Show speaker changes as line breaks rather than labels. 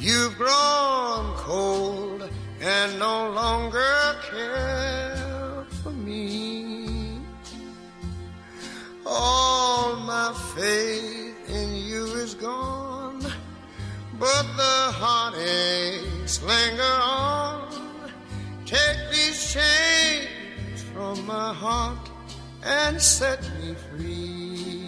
You've grown cold and no longer care for me. All my faith in you is gone, but the heartaches linger on. Take these chains from my heart and set me free.